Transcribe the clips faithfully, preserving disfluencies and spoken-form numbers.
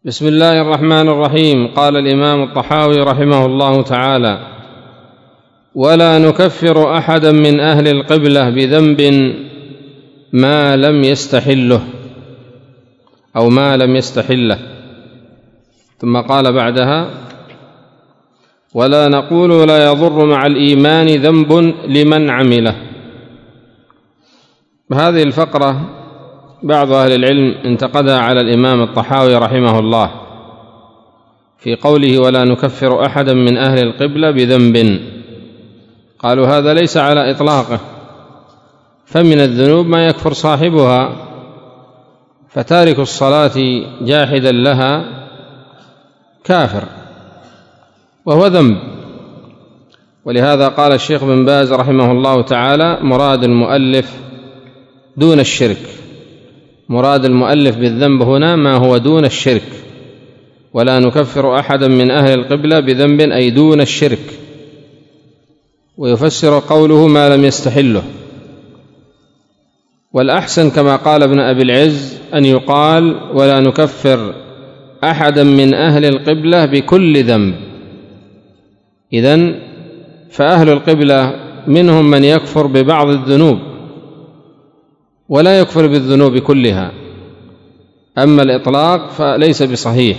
بسم الله الرحمن الرحيم. قال الإمام الطحاوي رحمه الله تعالى: ولا نكفر أحدا من أهل القبلة بذنب ما لم يستحله أو ما لم يستحله. ثم قال بعدها: ولا نقول لا يضر مع الإيمان ذنب لمن عمله. هذه الفقرة بعض أهل العلم انتقدها على الإمام الطحاوي رحمه الله في قوله: ولا نكفر أحدا من أهل القبلة بذنب. قالوا هذا ليس على إطلاقه، فمن الذنوب ما يكفر صاحبها، فتارك الصلاة جاحدا لها كافر وهو ذنب. ولهذا قال الشيخ بن باز رحمه الله تعالى: مراد المؤلف دون الشرك. مراد المؤلف بالذنب هنا ما هو دون الشرك. ولا نكفر أحدا من أهل القبلة بذنب أي دون الشرك. ويفسر قوله ما لم يستحله. والأحسن كما قال ابن أبي العز أن يقال: ولا نكفر أحدا من أهل القبلة بكل ذنب. إذن فأهل القبلة منهم من يكفر ببعض الذنوب ولا يكفر بالذنوب كلها، أما الإطلاق فليس بصحيح.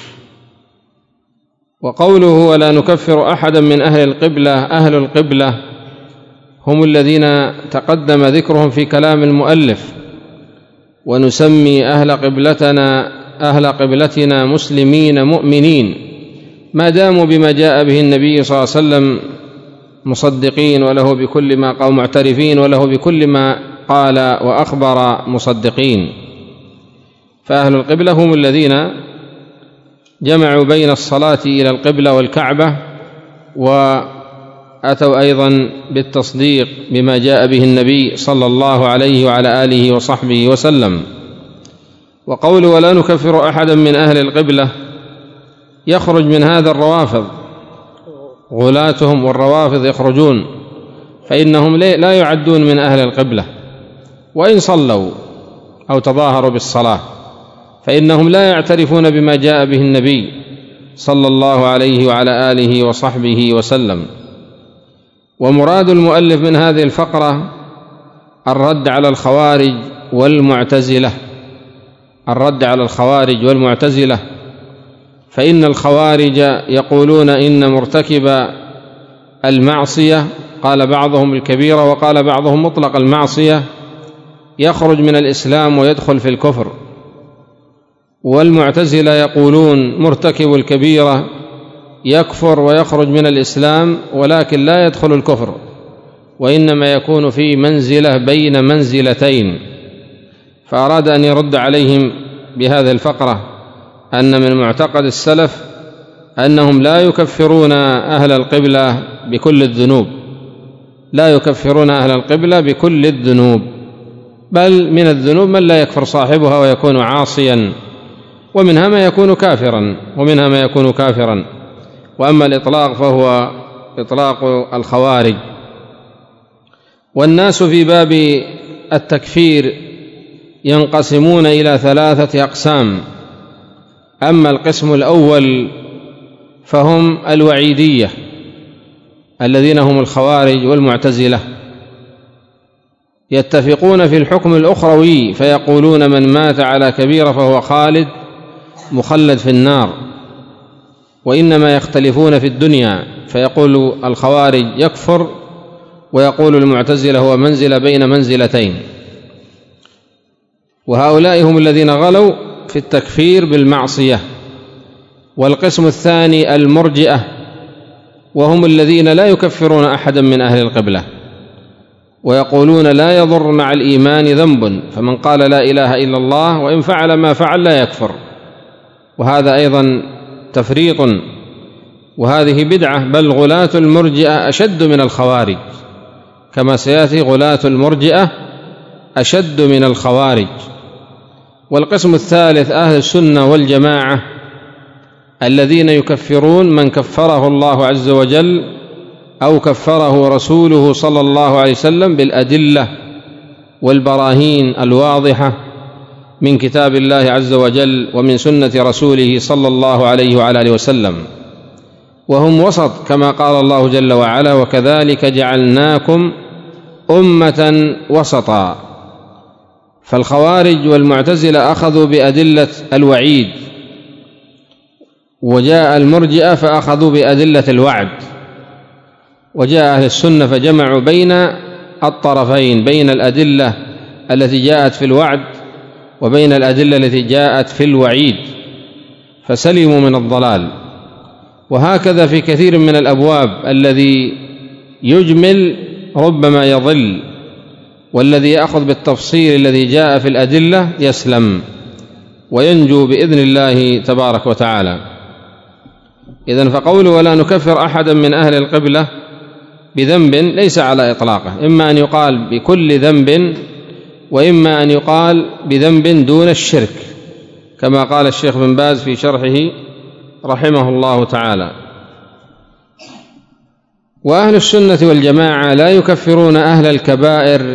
وقوله ولا نكفر أحدا من أهل القبلة، أهل القبلة هم الذين تقدم ذكرهم في كلام المؤلف: ونسمي أهل قبلتنا أهل قبلتنا مسلمين مؤمنين ما داموا بما جاء به النبي صلى الله عليه وسلم مصدقين وله بكل ما قال معترفين وله بكل ما قال وأخبر مصدقين. فأهل القبلة هم الذين جمعوا بين الصلاة إلى القبلة والكعبة، وأتوا أيضا بالتصديق بما جاء به النبي صلى الله عليه وعلى آله وصحبه وسلم. وقول ولا نكفر أحدا من أهل القبلة يخرج من هذا الروافض، غلاتهم والروافض يخرجون، فإنهم لا يعدون من أهل القبلة وإن صلوا أو تظاهروا بالصلاة، فإنهم لا يعترفون بما جاء به النبي صلى الله عليه وعلى آله وصحبه وسلم. ومراد المؤلف من هذه الفقرة الرد على الخوارج والمعتزلة الرد على الخوارج والمعتزلة فإن الخوارج يقولون إن مرتكب المعصية، قال بعضهم الكبيرة وقال بعضهم مطلق المعصية، يخرج من الإسلام ويدخل في الكفر. والمعتزلة يقولون مرتكب الكبيرة يكفر ويخرج من الإسلام ولكن لا يدخل الكفر، وإنما يكون في منزلة بين منزلتين. فأراد أن يرد عليهم بهذه الفقرة أن من معتقد السلف أنهم لا يكفرون أهل القبلة بكل الذنوب لا يكفرون أهل القبلة بكل الذنوب، بل من الذنوب من لا يكفر صاحبها ويكون عاصيا، ومنها ما يكون كافرا ومنها ما يكون كافرا وأما الإطلاق فهو إطلاق الخوارج. والناس في باب التكفير ينقسمون إلى ثلاثة أقسام. أما القسم الأول فهم الوعيدية الذين هم الخوارج والمعتزلة، يتفقون في الحكم الأخروي فيقولون من مات على كبيرة فهو خالد مخلد في النار، وإنما يختلفون في الدنيا، فيقول الخوارج يكفر ويقول المعتزلة هو منزلة بين منزلتين. وهؤلاء هم الذين غلوا في التكفير بالمعصية. والقسم الثاني المرجئة، وهم الذين لا يكفرون أحدا من أهل القبلة ويقولون لا يضر مع الإيمان ذنب، فمن قال لا إله إلا الله وإن فعل ما فعل لا يكفر، وهذا أيضا تفريط وهذه بدعة. بل غلاة المرجئة أشد من الخوارج، كما سيأتي غلاة المرجئة أشد من الخوارج. والقسم الثالث أهل السنة والجماعة الذين يكفرون من كفره الله عز وجل أو كفره رسوله صلى الله عليه وسلم بالأدلة والبراهين الواضحة من كتاب الله عز وجل ومن سنة رسوله صلى الله عليه وعلى آله وسلم، وهم وسط كما قال الله جل وعلا: وكذلك جعلناكم أمة وسطا. فالخوارج والمعتزلة أخذوا بأدلة الوعيد، وجاء المرجئة فأخذوا بأدلة الوعد، وجاء أهل السنة فجمعوا بين الطرفين، بين الأدلة التي جاءت في الوعد وبين الأدلة التي جاءت في الوعيد، فسلموا من الضلال. وهكذا في كثير من الأبواب، الذي يجمل ربما يضل، والذي يأخذ بالتفصيل الذي جاء في الأدلة يسلم وينجو بإذن الله تبارك وتعالى. إذن فقوله ولا نكفر أحدا من أهل القبلة بذنب ليس على إطلاقه، إما أن يقال بكل ذنب، وإما أن يقال بذنب دون الشرك، كما قال الشيخ بن باز في شرحه رحمه الله تعالى. وأهل السنة والجماعة لا يكفرون أهل الكبائر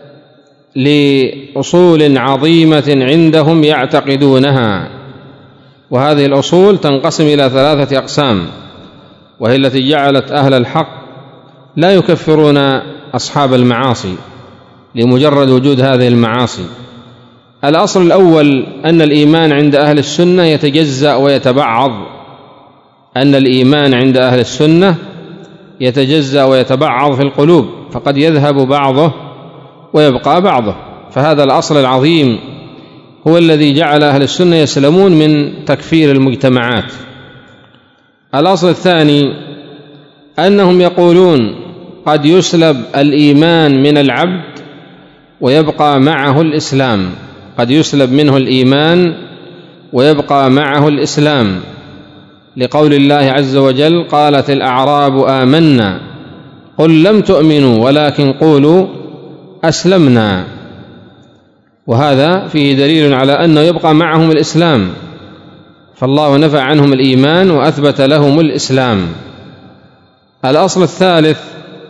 لأصول عظيمة عندهم يعتقدونها، وهذه الأصول تنقسم إلى ثلاثة أقسام، وهي التي جعلت أهل الحق لا يكفرون أصحاب المعاصي لمجرد وجود هذه المعاصي. الأصل الأول أن الإيمان عند أهل السنة يتجزأ ويتبعض، أن الإيمان عند أهل السنة يتجزأ ويتبعض في القلوب، فقد يذهب بعضه ويبقى بعضه. فهذا الأصل العظيم هو الذي جعل أهل السنة يسلمون من تكفير المجتمعات. الأصل الثاني أنهم يقولون قد يسلب الإيمان من العبد ويبقى معه الإسلام، قد يسلب منه الإيمان ويبقى معه الإسلام، لقول الله عز وجل: قالت الأعراب آمنا قل لم تؤمنوا ولكن قولوا أسلمنا. وهذا فيه دليل على أنه يبقى معهم الإسلام، فالله نفى عنهم الإيمان وأثبت لهم الإسلام. الأصل الثالث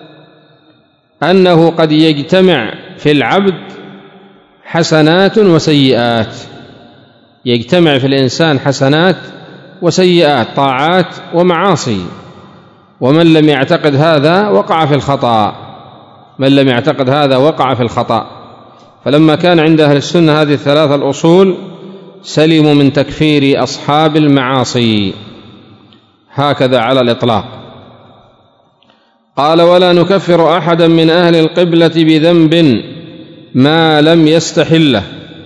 أنه قد يجتمع في العبد حسنات وسيئات، يجتمع في الإنسان حسنات وسيئات، طاعات ومعاصي، ومن لم يعتقد هذا وقع في الخطأ، من لم يعتقد هذا وقع في الخطأ. فلما كان عند أهل السنة هذه الثلاثة الأصول سلموا من تكفير أصحاب المعاصي، هكذا على الإطلاق. قال: ولا نكفر أحدا من أهل القبلة بذنب ما لم يستحله.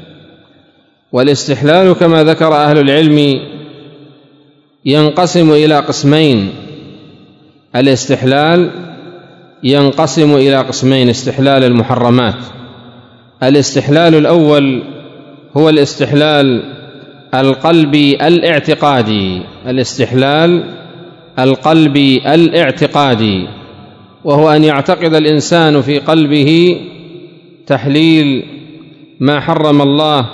والاستحلال كما ذكر أهل العلم ينقسم إلى قسمين، الاستحلال ينقسم إلى قسمين: استحلال المحرمات. الاستحلال الأول هو الاستحلال القلبي الاعتقادي، الاستحلال القلبي الاعتقادي، وهو أن يعتقد الإنسان في قلبه تحليل ما حرم الله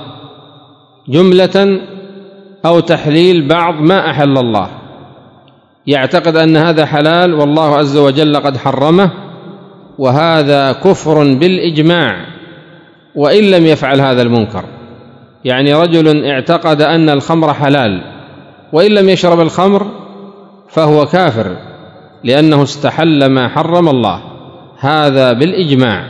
جملة أو تحليل بعض ما أحل الله، يعتقد أن هذا حلال والله عز وجل قد حرمه، وهذا كفر بالإجماع وإن لم يفعل هذا المنكر. يعني رجل اعتقد أن الخمر حلال وإن لم يشرب الخمر فهو كافر، لأنه استحل ما حرم الله، هذا بالإجماع.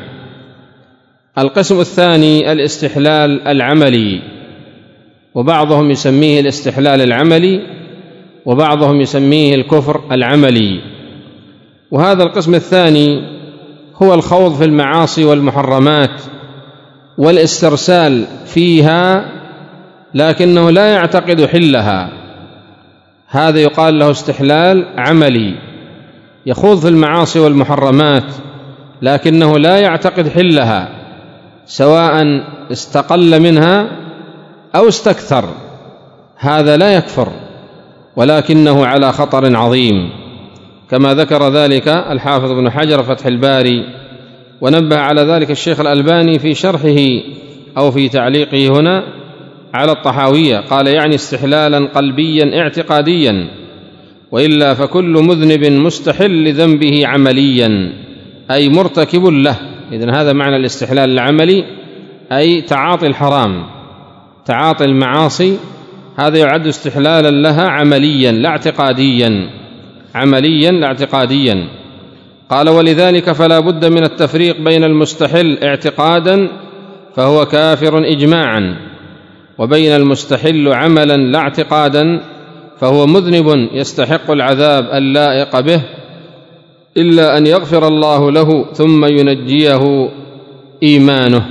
القسم الثاني الاستحلال العملي، وبعضهم يسميه الاستحلال العملي وبعضهم يسميه الكفر العملي. وهذا القسم الثاني هو الخوض في المعاصي والمحرمات والاسترسال فيها لكنه لا يعتقد حلها، هذا يقال له استحلال عملي، يخوض في المعاصي والمحرمات لكنه لا يعتقد حلها، سواء استقل منها أو استكثر، هذا لا يكفر ولكنه على خطر عظيم، كما ذكر ذلك الحافظ ابن حجر فتح الباري، ونبه على ذلك الشيخ الألباني في شرحه أو في تعليقه هنا على الطحاوية، قال: يعني استحلالا قلبيا اعتقاديا، وإلا فكل مذنب مستحل لذنبه عمليا أي مرتكب له. إذن هذا معنى الاستحلال العملي، أي تعاطي الحرام تعاطي المعاصي هذا يعد استحلالا لها عمليا لا اعتقاديا، عمليا لا اعتقاديا. قال: ولذلك فلا بد من التفريق بين المستحل اعتقادا فهو كافر إجماعا، وبين المستحل عملا لا اعتقادا فهو مذنب يستحق العذاب اللائق به، إلا أن يغفر الله له ثم ينجيه إيمانه.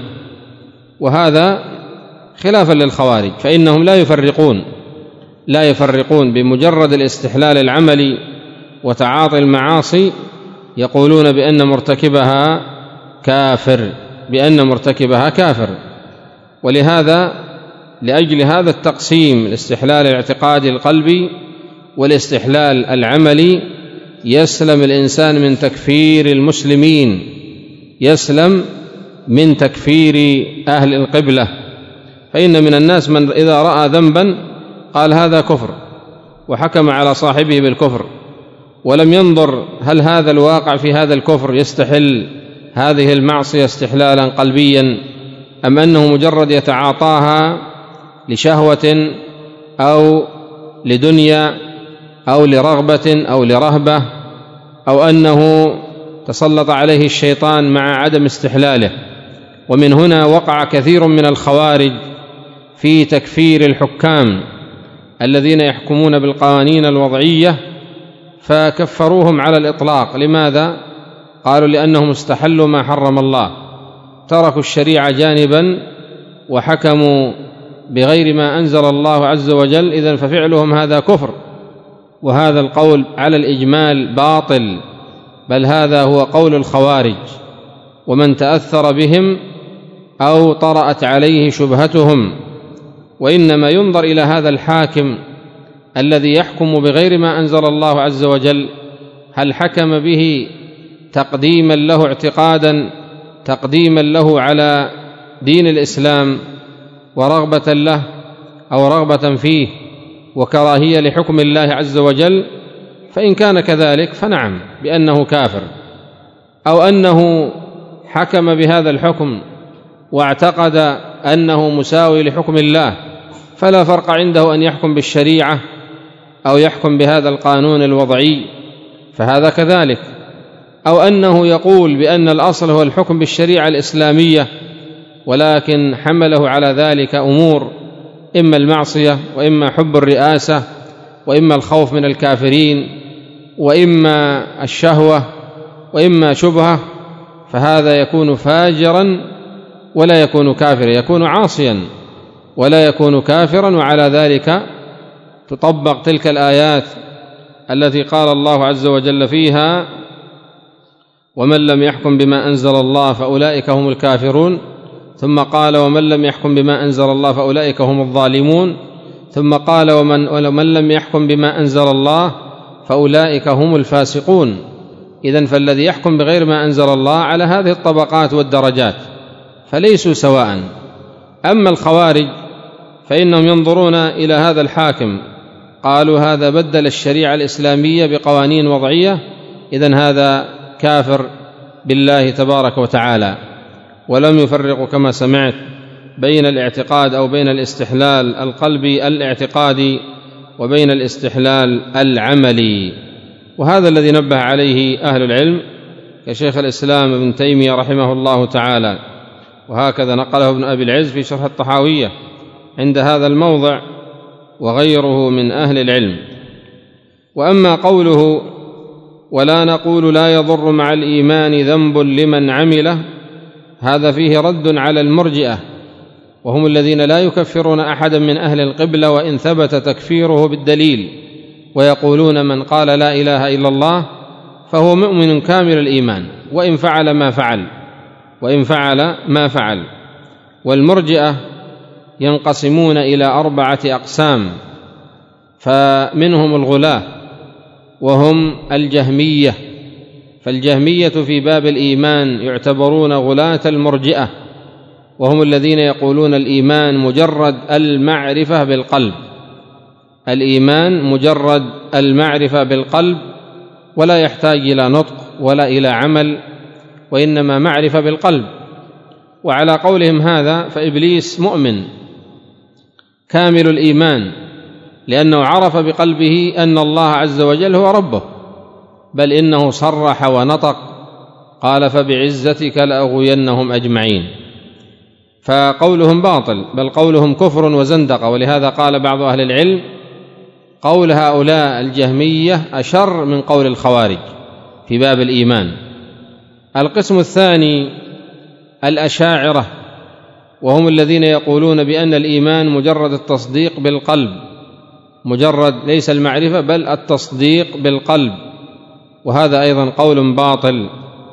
وهذا خلافا للخوارج، فإنهم لا يفرقون لا يفرقون بمجرد الاستحلال العملي وتعاطي المعاصي يقولون بأن مرتكبها كافر بأن مرتكبها كافر. ولهذا لأجل هذا التقسيم، الاستحلال الاعتقادي القلبي والاستحلال العملي، يسلم الإنسان من تكفير المسلمين، يسلم من تكفير أهل القبلة. فإن من الناس من إذا رأى ذنبا قال هذا كفر وحكم على صاحبه بالكفر، ولم ينظر هل هذا الواقع في هذا الكفر يستحل هذه المعصية استحلالا قلبيا، أم أنه مجرد يتعاطاها لشهوة أو لدنيا أو لرغبة أو لرهبة، أو أنه تسلط عليه الشيطان مع عدم استحلاله. ومن هنا وقع كثير من الخوارج في تكفير الحكام الذين يحكمون بالقوانين الوضعية، فكفروهم على الإطلاق. لماذا؟ قالوا لأنهم استحلوا ما حرم الله، تركوا الشريعة جانبا وحكموا بغير ما أنزل الله عز وجل، إذن ففعلهم هذا كفر. وهذا القول على الإجمال باطل، بل هذا هو قول الخوارج ومن تأثر بهم أو طرأت عليه شبهتهم. وإنما ينظر إلى هذا الحاكم الذي يحكم بغير ما أنزل الله عز وجل، هل حكم به تقديما له اعتقادا، تقديما له على دين الإسلام ورغبة له، أو رغبة فيه وكراهية لحكم الله عز وجل، فإن كان كذلك فنعم بأنه كافر. أو أنه حكم بهذا الحكم واعتقد أنه مساوي لحكم الله، فلا فرق عنده أن يحكم بالشريعة أو يحكم بهذا القانون الوضعي، فهذا كذلك. أو أنه يقول بأن الأصل هو الحكم بالشريعة الإسلامية، ولكن حمله على ذلك أمور، إما المعصية وإما حب الرئاسة وإما الخوف من الكافرين وإما الشهوة وإما شبهة، فهذا يكون فاجرا ولا يكون كافرا، يكون عاصيا ولا يكون كافرا. وعلى ذلك تطبق تلك الآيات التي قال الله عز وجل فيها: ومن لم يحكم بما أنزل الله فأولئك هم الكافرون، ثم قال: ومن لم يحكم بما أنزل الله فأولئك هم الظالمون، ثم قال: ومن, ومن لم يحكم بما أنزل الله فأولئك هم الفاسقون. إذن فالذي يحكم بغير ما أنزل الله على هذه الطبقات والدرجات، فليسوا سواء. أما الخوارج فإنهم ينظرون إلى هذا الحاكم، قالوا هذا بدل الشريعة الإسلامية بقوانين وضعية، إذن هذا كافر بالله تبارك وتعالى. ولم يفرقوا كما سمعت بين الاعتقاد أو بين الاستحلال القلبي الاعتقادي وبين الاستحلال العملي. وهذا الذي نبه عليه أهل العلم كشيخ الإسلام ابن تيمية رحمه الله تعالى، وهكذا نقله ابن أبي العز في شرح الطحاوية عند هذا الموضع، وغيره من أهل العلم. وأما قوله: ولا نقول لا يضر مع الإيمان ذنب لمن عمله، هذا فيه رد على المرجئة، وهم الذين لا يكفرون أحدا من أهل القبلة وإن ثبت تكفيره بالدليل، ويقولون من قال لا إله إلا الله فهو مؤمن كامل الإيمان وإن فعل ما فعل وإن فعل ما فعل. والمرجئة ينقسمون إلى أربعة أقسام، فمنهم الغلاة وهم الجهمية، فالجهمية في باب الإيمان يعتبرون غلاة المرجئة، وهم الذين يقولون الإيمان مجرد المعرفة بالقلب، الإيمان مجرد المعرفة بالقلب، ولا يحتاج إلى نطق ولا إلى عمل، وإنما معرفة بالقلب. وعلى قولهم هذا فإبليس مؤمن كامل الإيمان، لأنه عرف بقلبه أن الله عز وجل هو ربه، بل إنه صرح ونطق قال فبعزتك لأغوينهم أجمعين. فقولهم باطل، بل قولهم كفر وزندقة. ولهذا قال بعض أهل العلم قول هؤلاء الجهمية أشر من قول الخوارج في باب الإيمان. القسم الثاني الأشاعرة، وهم الذين يقولون بأن الإيمان مجرد التصديق بالقلب، مجرد ليس المعرفة بل التصديق بالقلب، وهذا أيضا قول باطل.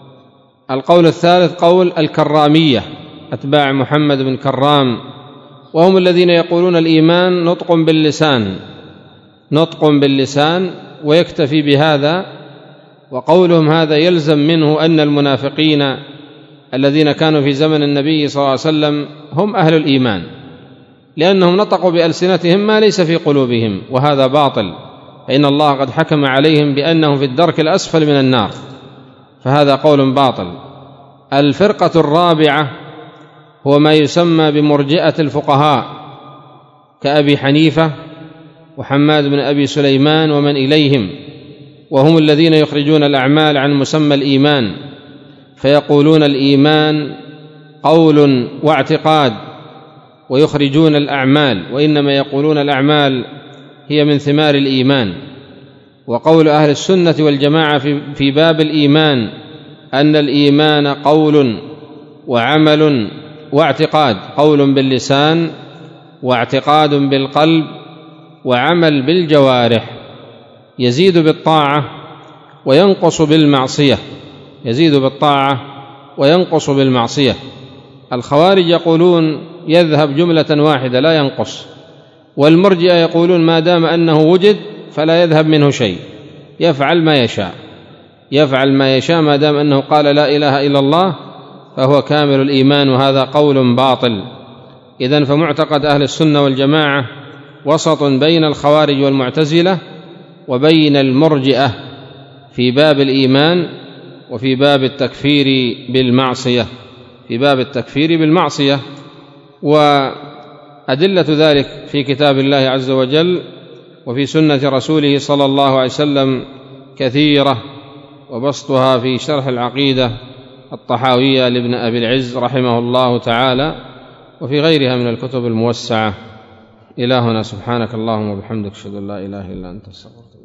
القول الثالث قول الكرامية، أتباع محمد بن كرام، وهم الذين يقولون الإيمان نطق باللسان، نطق باللسان ويكتفي بهذا. وقولهم هذا يلزم منه أن المنافقين الذين كانوا في زمن النبي صلى الله عليه وسلم هم أهل الإيمان، لأنهم نطقوا بألسنتهم ما ليس في قلوبهم، وهذا باطل، فإن الله قد حكم عليهم بأنهم في الدرك الأسفل من النار، فهذا قول باطل. الفرقة الرابعة هو ما يسمى بمرجئة الفقهاء كأبي حنيفة وحماد بن أبي سليمان ومن إليهم، وهم الذين يخرجون الأعمال عن مسمى الإيمان، فيقولون الإيمان قول واعتقاد ويخرجون الأعمال، وإنما يقولون الأعمال هي من ثمار الإيمان. وقول أهل السنة والجماعة في باب الإيمان أن الإيمان قول وعمل واعتقاد، قول باللسان واعتقاد بالقلب وعمل بالجوارح، يزيد بالطاعة وينقص بالمعصية، يزيد بالطاعة وينقص بالمعصية. الخوارج يقولون يذهب جملة واحدة لا ينقص، والمرجئة يقولون ما دام أنه وجد فلا يذهب منه شيء، يفعل ما يشاء، يفعل ما يشاء ما دام أنه قال لا إله إلا الله فهو كامل الإيمان، وهذا قول باطل. إذن فمعتقد أهل السنة والجماعة وسط بين الخوارج والمعتزلة وبين المرجئة في باب الإيمان وفي باب التكفير بالمعصية، في باب التكفير بالمعصية. وأدلة ذلك في كتاب الله عز وجل وفي سنة رسوله صلى الله عليه وسلم كثيرة، وبسطها في شرح العقيدة الطحاوية لابن أبي العز رحمه الله تعالى، وفي غيرها من الكتب الموسعة. إلهنا سبحانك اللهم وبحمدك، أشهد أن لا إله إلا أنت، استغفرك.